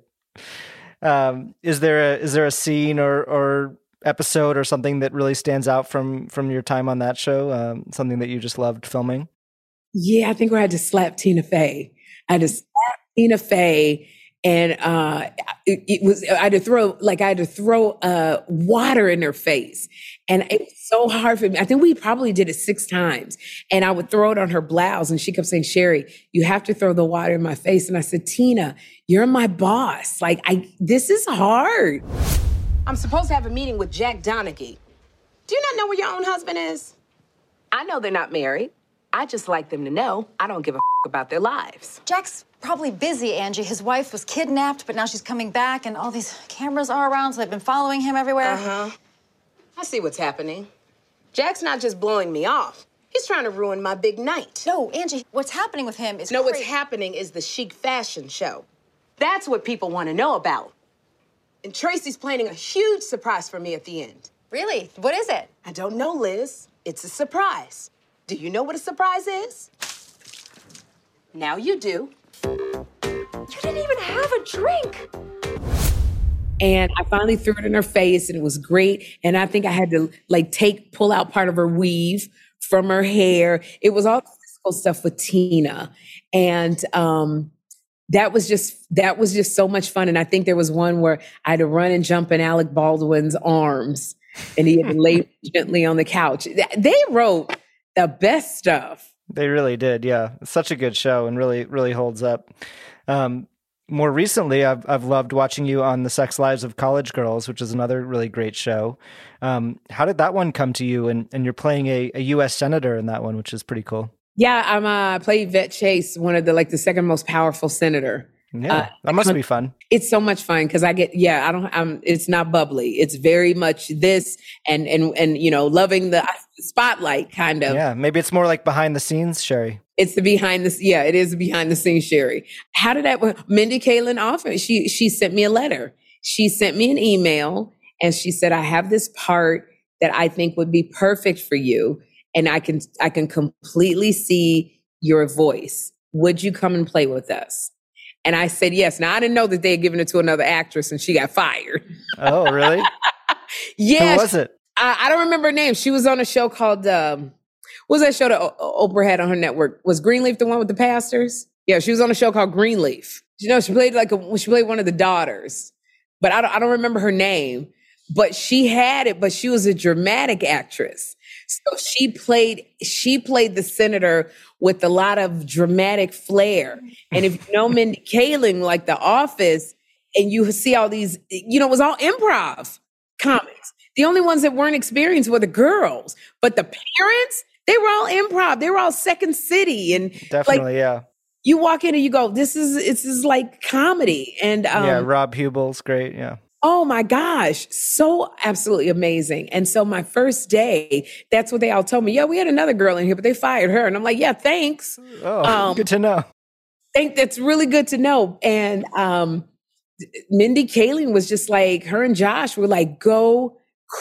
Um, is there a is there a scene or or episode or something that really stands out from from your time on that show? Um, something that you just loved filming? Yeah, I think I had to slap Tina Fey. I had to slap Tina Fey, and uh, it, it was I had to throw like I had to throw uh, water in her face, and it was so hard for me. I think we probably did it six times, and I would throw it on her blouse, and she kept saying, "Sherry, you have to throw the water in my face." And I said, "Tina, you're my boss. Like I, this is hard." I'm supposed to have a meeting with Jack Donaghy. Do you not know where your own husband is? I know they're not married. I just like them to know I don't give a f- about their lives. Jack's probably busy, Angie. His wife was kidnapped, but now she's coming back, and all these cameras are around, so they've been following him everywhere. Uh-huh. I see what's happening. Jack's not just blowing me off. He's trying to ruin my big night. No, Angie, what's happening with him is No, cra- what's happening is the chic fashion show. That's what people want to know about. And Tracy's planning a huge surprise for me at the end. Really? What is it? I don't know, Liz. It's a surprise. Do you know what a surprise is? Now you do. You didn't even have a drink. And I finally threw it in her face, and it was great. And I think I had to like take, pull out part of her weave from her hair. It was all physical stuff with Tina. And um, that was just, that was just so much fun. And I think there was one where I had to run and jump in Alec Baldwin's arms, and he had to lay gently on the couch. They wrote the best stuff. They really did. Yeah. It's such a good show and really, really holds up. Um, more recently, I've, I've loved watching you on The Sex Lives of College Girls, which is another really great show. Um, how did that one come to you? And, and you're playing a, a U S senator in that one, which is pretty cool. Yeah. I'm, uh, I played Yvette Chase, one of the, like the second most powerful senator. Yeah, uh, that must be fun. It's so much fun because I get, yeah, I don't, I'm, it's not bubbly. It's very much this and, and, and, you know, loving the spotlight kind of. Yeah, maybe it's more like behind the scenes, Sherry. It's the behind the, yeah, it is behind the scenes, Sherry. How did that, Mindy Kaling offered, she, she sent me a letter. She sent me an email and she said, I have this part that I think would be perfect for you. And I can, I can completely see your voice. Would you come and play with us? And I said, yes. Now, I didn't know that they had given it to another actress and she got fired. Oh, really? Yeah. Who was it? I, I don't remember her name. She was on a show called, um, what was that show that o- Oprah had on her network? Was Greenleaf the one with the pastors? Yeah, she was on a show called Greenleaf. You know, she played like a, she played one of the daughters, but I don't, I don't remember her name. But she had it, but she was a dramatic actress. So she played, she played the senator with a lot of dramatic flair. And if you know Mindy Kaling, like The Office, and you see all these, you know, it was all improv comics. The only ones that weren't experienced were the girls, but the parents, they were all improv. They were all Second City. And definitely, like, yeah. You walk in and you go, this is, it's is like comedy. And um, yeah, Rob Hubel's great. Yeah. Oh my gosh, so absolutely amazing. And so my first day, that's what they all told me. Yeah, we had another girl in here, but they fired her. And I'm like, yeah, thanks. Oh, um, good to know. Think that's really good to know. And um, Mindy Kaling was just like, her and Josh were like, go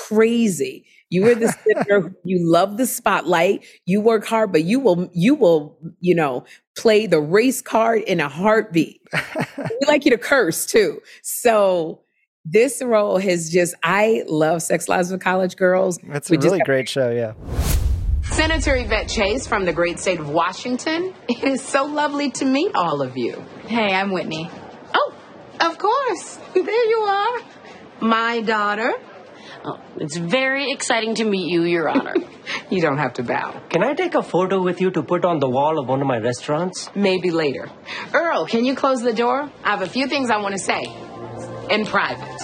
crazy. You are the sitter. You love the spotlight. You work hard, but you will, you will, you know, play the race card in a heartbeat. We like you to curse too. So this role has just, I love Sex Lives of College Girls. It's a really great show, yeah. Senator Yvette Chase from the great state of Washington. It is so lovely to meet all of you. Hey, I'm Whitney. Oh, of course. There you are. My daughter. Oh, it's very exciting to meet you, Your Honor. You don't have to bow. Can I take a photo with you to put on the wall of one of my restaurants? Maybe later. Earl, can you close the door? I have a few things I want to say. In private.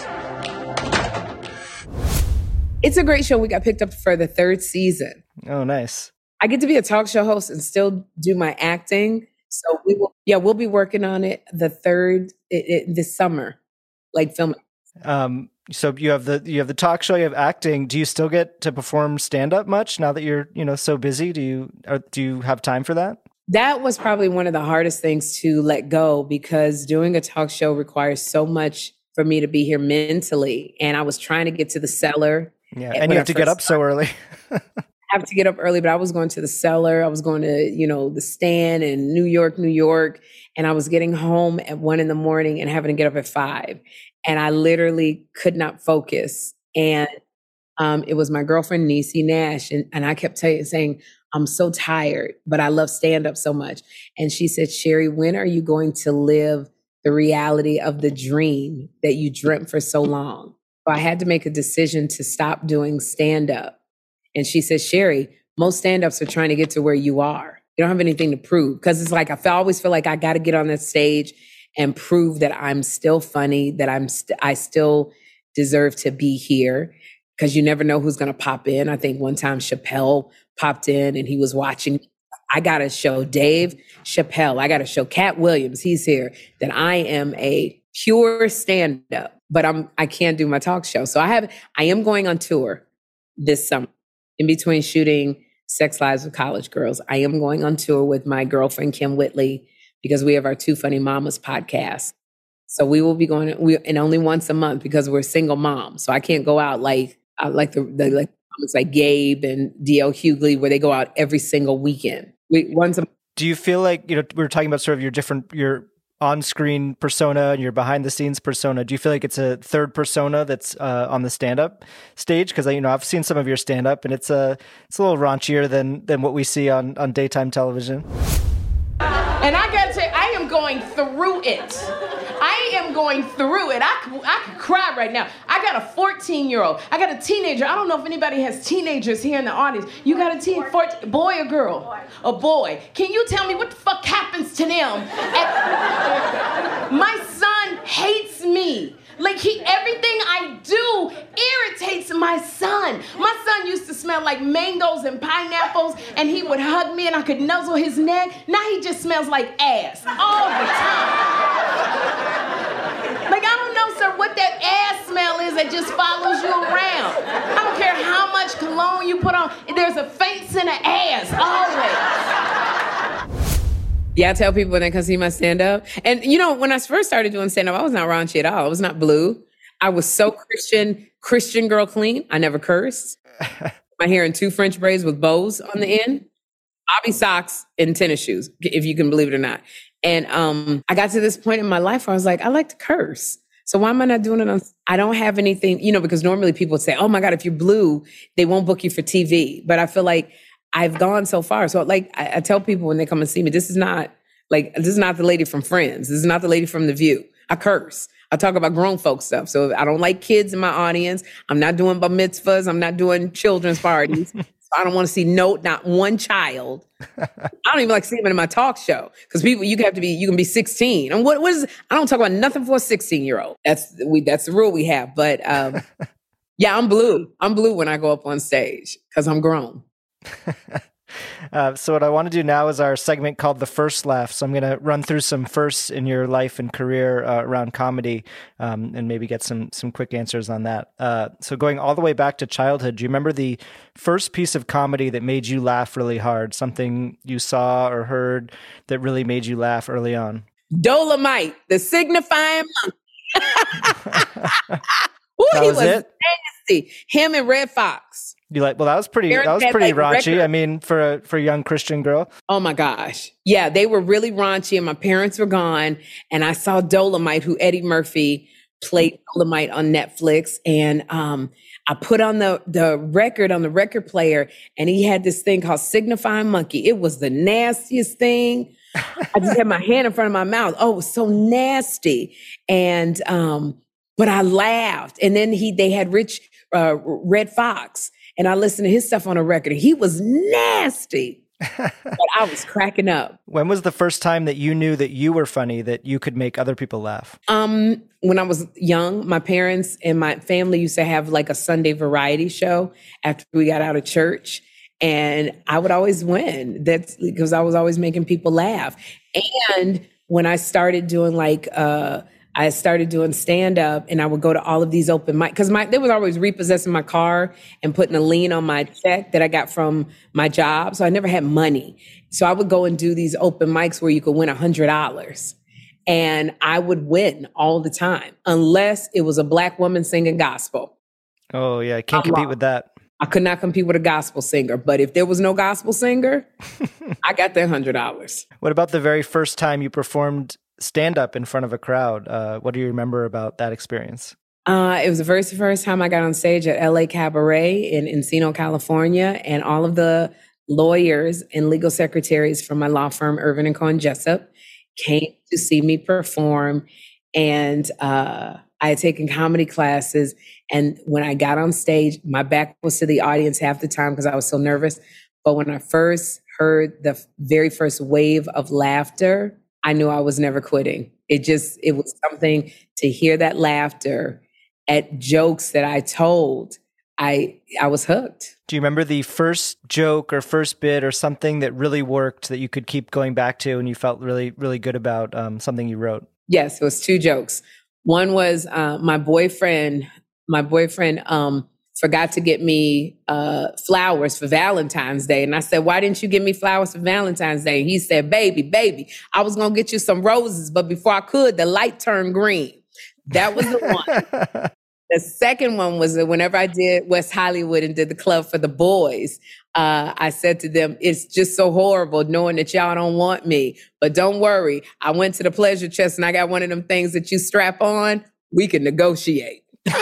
It's a great show. We got picked up for the third season. Oh, nice. I get to be a talk show host and still do my acting. So we will, yeah, we'll be working on it the third it, it, this summer, like filming. Um, so you have the you have the talk show, you have acting. Do you still get to perform stand up much now that you're you know so busy? Do you or do you have time for that? That was probably one of the hardest things to let go because doing a talk show requires so much for me to be here mentally, and I was trying to get to the cellar. Yeah, and you have to get up so early. I have to get up early, but I was going to the cellar. I was going to, you know, the Stand in New York, New York. And I was getting home at one in the morning and having to get up at five. And I literally could not focus. And um, it was my girlfriend, Niecy Nash. And, and I kept tell- saying, I'm so tired, but I love stand-up so much. And she said, Sherry, when are you going to live the reality of the dream that you dreamt for so long? So I had to make a decision to stop doing stand-up. And she said, Sherry, most stand-ups are trying to get to where you are. You don't have anything to prove. Because it's like, I feel, always feel like I got to get on that stage and prove that I'm still funny, that I'm st- I still deserve to be here. Because you never know who's going to pop in. I think one time Chappelle popped in and he was watching. I got to show Dave Chappelle. I got to show Cat Williams. He's here. That I am a pure stand-up. But I'm I can't do my talk show. So I have I am going on tour this summer. In between shooting Sex Lives of College Girls, I am going on tour with my girlfriend, Kim Whitley, because we have our Two Funny Mamas podcast. So we will be going, we, and only once a month because we're single moms. So I can't go out like, uh, like the, the like, it's like Gabe and D L Hughley, where they go out every single weekend. We once a Do you feel like, you know, we were talking about sort of your different, your on-screen persona and your behind-the-scenes persona. Do you feel like it's a third persona that's uh, on the stand-up stage? Because you know I've seen some of your stand-up, and it's a it's a little raunchier than than what we see on on daytime television. And I gotta say, I am going through it. I am going through it. I could, I could cry right now. I got a fourteen-year-old. I got a teenager. I don't know if anybody has teenagers here in the audience. You got a teen, fourteen, boy or girl? A boy. Can you tell me what the fuck happens to them? And my son hates me. Like he, everything I do irritates my son. My son used to smell like mangoes and pineapples, and he would hug me and I could nuzzle his neck. Now he just smells like ass all the time. Like, I don't know, sir, what that ass smell is that just follows you around. I don't care how much cologne you put on. There's a faint scent of ass, always. Yeah, I tell people when they come see my stand-up. And, you know, when I first started doing stand-up, I was not raunchy at all. I was not blue. I was so Christian, Christian girl clean. I never cursed. My hair in two French braids with bows on the end. Bobby socks and tennis shoes, if you can believe it or not. And um, I got to this point in my life where I was like, I like to curse. So why am I not doing it on, I don't have anything, you know, because normally people would say, oh my God, if you're blue, they won't book you for T V. But I feel like I've gone so far. So like, I, I tell people when they come and see me, this is not like, this is not the lady from Friends. This is not the lady from The View. I curse. I talk about grown folk stuff. So I don't like kids in my audience. I'm not doing bar mitzvahs. I'm not doing children's parties. I don't want to see no, not one child. I don't even like seeing them in my talk show because people, you have to be, you can be sixteen. And what, what is? I don't talk about nothing for a sixteen-year-old. That's we. That's the rule we have. But um, yeah, I'm blue. I'm blue when I go up on stage because I'm grown. Uh, so what I want to do now is our segment called The First Laugh. So I'm going to run through some firsts in your life and career uh, around comedy um, and maybe get some some quick answers on that. Uh, so going all the way back to childhood, do you remember the first piece of comedy that made you laugh really hard? Something you saw or heard that really made you laugh early on? Dolomite, the signifying monkey. Ooh, that he was, was it? nasty. Him and Red Fox. You like, well, that was pretty, Parents that was had, pretty like, raunchy. record- I mean, for a, for a young Christian girl. Oh my gosh. Yeah, they were really raunchy and my parents were gone. And I saw Dolomite, who Eddie Murphy played Dolomite on Netflix, and um, I put on the the record on the record player, and he had this thing called Signifying Monkey. It was the nastiest thing. I just had my hand in front of my mouth. Oh, it was so nasty. And um, but I laughed. And then he they had Rich uh, Red Fox, and I listened to his stuff on a record. He was nasty. But I was cracking up. When was the first time that you knew that you were funny, that you could make other people laugh? Um, when I was young, my parents and my family used to have like a Sunday variety show after we got out of church. And I would always win. That's because I was always making people laugh. And when I started doing like, uh, I started doing stand-up, and I would go to all of these open mics, because my they was always repossessing my car and putting a lien on my check that I got from my job. So I never had money. So I would go and do these open mics where you could win one hundred dollars. And I would win all the time, unless it was a Black woman singing gospel. Oh, yeah. I can't compete with that. I could not compete with a gospel singer. But if there was no gospel singer, I got that one hundred dollars. What about the very first time you performed stand-up in front of a crowd? Uh, what do you remember about that experience? Uh, it was the very first time I got on stage at L A Cabaret in Encino, California, and all of the lawyers and legal secretaries from my law firm, Irvin and Cohen Jessup, came to see me perform. And uh, I had taken comedy classes, and when I got on stage, my back was to the audience half the time because I was so nervous. But when I first heard the very first wave of laughter, I knew I was never quitting. It just, it was something to hear that laughter at jokes that I told. I I was hooked. Do you remember the first joke or first bit or something that really worked that you could keep going back to and you felt really, really good about, um, something you wrote? Yes, it was two jokes. One was uh, my boyfriend, my boyfriend um, forgot to get me uh, flowers for Valentine's Day. And I said, why didn't you get me flowers for Valentine's Day? And he said, baby, baby, I was going to get you some roses, but before I could, the light turned green. That was the one. The second one was that whenever I did West Hollywood and did the club for the boys, uh, I said to them, it's just so horrible knowing that y'all don't want me. But don't worry. I went to the pleasure chest and I got one of them things that you strap on. We can negotiate.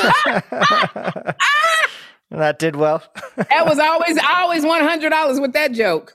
That did well. That was always, I always won one hundred dollars with that joke.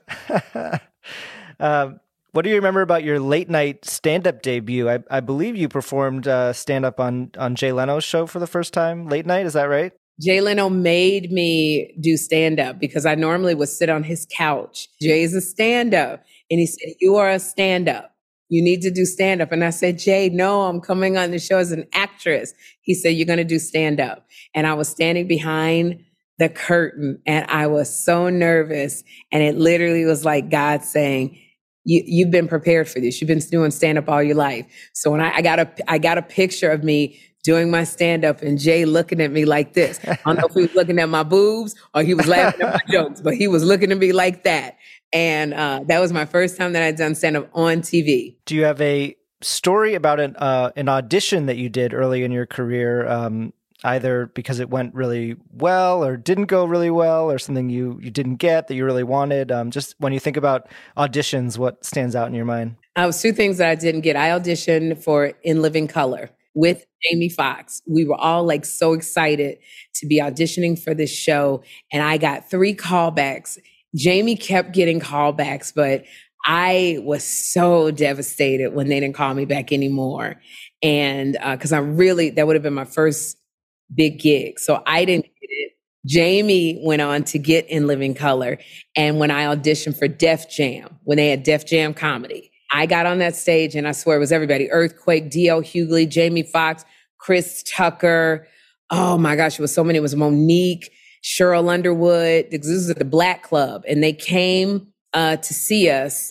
um, what do you remember about your late night stand-up debut? I, I believe you performed uh, stand-up on, on Jay Leno's show for the first time, late night. Is that right? Jay Leno made me do stand-up because I normally would sit on his couch. Jay's a stand-up. And he said, you are a stand-up. You need to do stand-up. And I said, Jay, no, I'm coming on the show as an actress. He said, you're going to do stand-up. And I was standing behind the curtain and I was so nervous. And it literally was like God saying, you, you've been prepared for this. You've been doing stand-up all your life. So when I, I got a, I got a picture of me doing my stand-up and Jay looking at me like this. I don't know if he was looking at my boobs or he was laughing at my jokes, but he was looking at me like that. And uh, that was my first time that I'd done stand-up on T V. Do you have a story about an uh, an audition that you did early in your career, um, either because it went really well or didn't go really well, or something you, you didn't get that you really wanted? Um, just when you think about auditions, what stands out in your mind? I was two things that I didn't get. I auditioned for In Living Color with Jamie Foxx. We were all like so excited to be auditioning for this show. And I got three callbacks. Jamie kept getting callbacks, but I was so devastated when they didn't call me back anymore. And uh, cause I really, that would have been my first big gig. So I didn't get it. Jamie went on to get In Living Color. And when I auditioned for Def Jam, when they had Def Jam comedy, I got on that stage and I swear it was everybody. Earthquake, D L Hughley, Jamie Foxx, Chris Tucker. Oh my gosh, it was so many. It was Monique, Cheryl Underwood. This was at the Black Club. And they came uh, to see us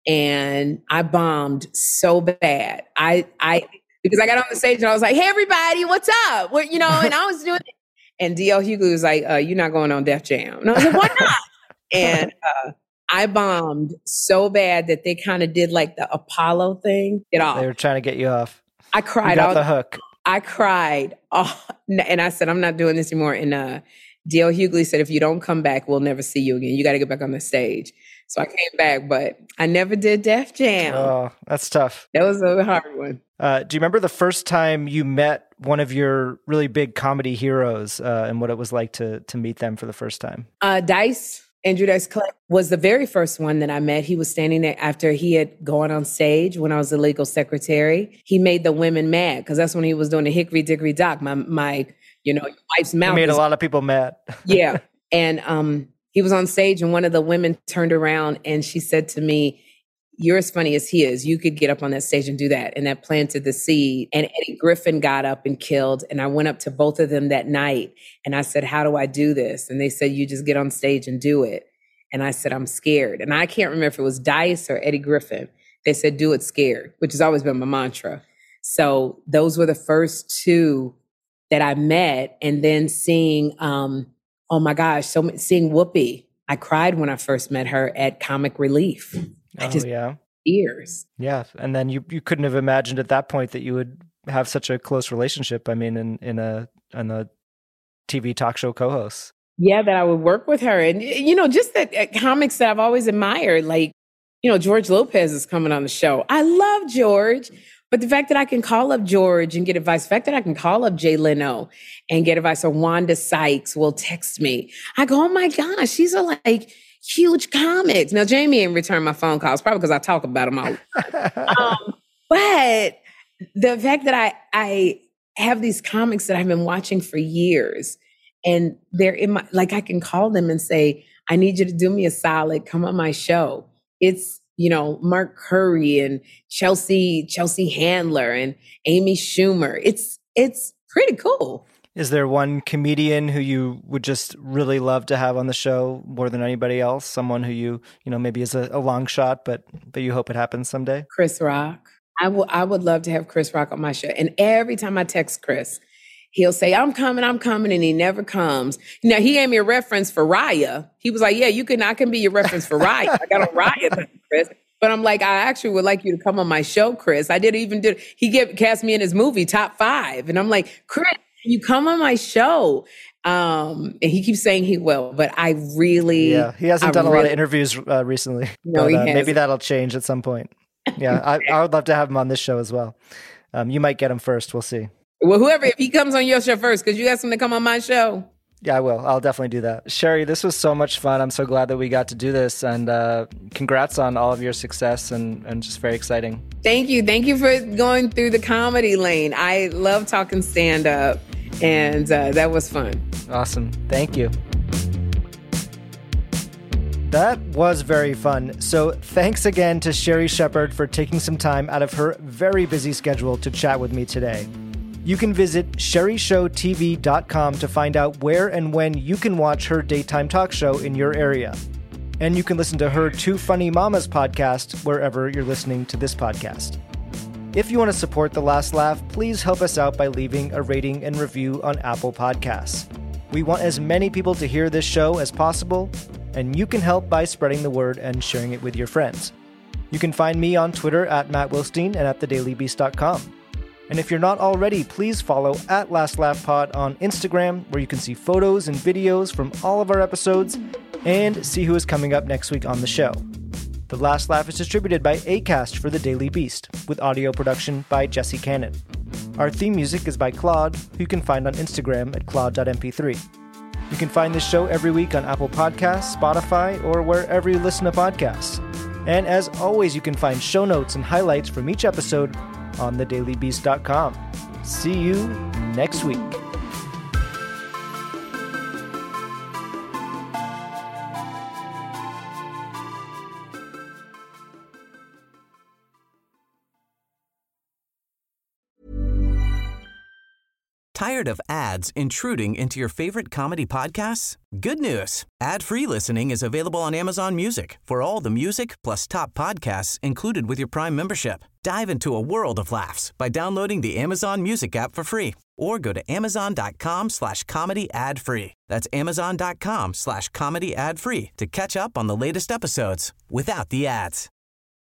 and I bombed so bad. I, I, because I got on the stage and I was like, hey, everybody, what's up? What, you know, and I was doing it. And D L Hughley was like, uh, you're not going on Def Jam. And I was like, why not? And uh, I bombed so bad that they kind of did like the Apollo thing. Get off. They were trying to get you off. I cried. You got all, the hook. I cried. Oh, and I said, I'm not doing this anymore. And uh, D L Hughley said, if you don't come back, we'll never see you again. You got to get back on the stage. So I came back, but I never did Def Jam. Oh, that's tough. That was a hard one. Uh, do you remember the first time you met one of your really big comedy heroes uh, and what it was like to to meet them for the first time? Uh, Dice, Andrew Dice Clay was the very first one that I met. He was standing there after he had gone on stage when I was the legal secretary. He made the women mad because that's when he was doing the Hickory Dickory Dock. My, my you know, your wife's mouth. He made is- a lot of people mad. Yeah. And um, he was on stage and one of the women turned around and she said to me, "You're as funny as he is. You could get up on that stage and do that." And that planted the seed. And Eddie Griffin got up and killed. And I went up to both of them that night. And I said, "How do I do this?" And they said, "You just get on stage and do it." And I said, "I'm scared." And I can't remember if it was Dice or Eddie Griffin. They said, "Do it scared," which has always been my mantra. So those were the first two that I met. And then seeing, um, oh my gosh, so seeing Whoopi. I cried when I first met her at Comic Relief. I Oh, just yeah. Years. Yeah. And then you, you couldn't have imagined at that point that you would have such a close relationship. I mean, in, in a, in a T V talk show co-host. Yeah, that I would work with her. And, you know, just that uh, comics that I've always admired, like, you know, George Lopez is coming on the show. I love George. But the fact that I can call up George and get advice, the fact that I can call up Jay Leno and get advice, or Wanda Sykes will text me. I go, oh my gosh, these are like huge comics. Now, Jamie ain't returned my phone calls, probably because I talk about them all the time. um, but the fact that I, I have these comics that I've been watching for years, and they're in my, like I can call them and say, "I need you to do me a solid, come on my show." It's, you know, Mark Curry and Chelsea, Chelsea Handler and Amy Schumer. It's, it's pretty cool. Is there one comedian who you would just really love to have on the show more than anybody else? Someone who you, you know, maybe is a, a long shot, but, but you hope it happens someday? Chris Rock. I will, I would love to have Chris Rock on my show. And every time I text Chris, he'll say, "I'm coming, I'm coming," and he never comes. Now, he gave me a reference for Raya. He was like, "Yeah, you can, I can be your reference for Raya." I got on Raya, Chris. But I'm like, "I actually would like you to come on my show, Chris." I didn't even do, he gave, cast me in his movie, Top Five. And I'm like, "Chris, can you come on my show?" Um, and he keeps saying he will, but I really... Yeah, he hasn't I done really, a lot of interviews uh, recently. No, but, he uh, hasn't. Maybe that'll change at some point. Yeah, I, I would love to have him on this show as well. Um, you might get him first. We'll see. Well, whoever, if he comes on your show first, because you asked him to come on my show. Yeah, I will. I'll definitely do that. Sherry, this was so much fun. I'm so glad that we got to do this. And uh, congrats on all of your success and, and just very exciting. Thank you. Thank you for going through the comedy lane. I love talking stand-up, and uh, that was fun. Awesome. Thank you. That was very fun. So thanks again to Sherri Shepherd for taking some time out of her very busy schedule to chat with me today. You can visit sherry show t v dot com to find out where and when you can watch her daytime talk show in your area. And you can listen to her Two Funny Mamas podcast wherever you're listening to this podcast. If you want to support The Last Laugh, please help us out by leaving a rating and review on Apple Podcasts. We want as many people to hear this show as possible, and you can help by spreading the word and sharing it with your friends. You can find me on Twitter at Matt Wilstein and at the daily beast dot com. And if you're not already, please follow at Last Laugh Pod on Instagram, where you can see photos and videos from all of our episodes and see who is coming up next week on the show. The Last Laugh is distributed by Acast for The Daily Beast, with audio production by Jesse Cannon. Our theme music is by Claude, who you can find on Instagram at claude dot m p three. You can find this show every week on Apple Podcasts, Spotify, or wherever you listen to podcasts. And as always, you can find show notes and highlights from each episode on the daily beast dot com. See you next week. Tired of ads intruding into your favorite comedy podcasts? Good news. Ad-free listening is available on Amazon Music for all the music plus top podcasts included with your Prime membership. Dive into a world of laughs by downloading the Amazon Music app for free or go to amazon.com slash comedy ad free. That's amazon.com slash comedy ad free to catch up on the latest episodes without the ads.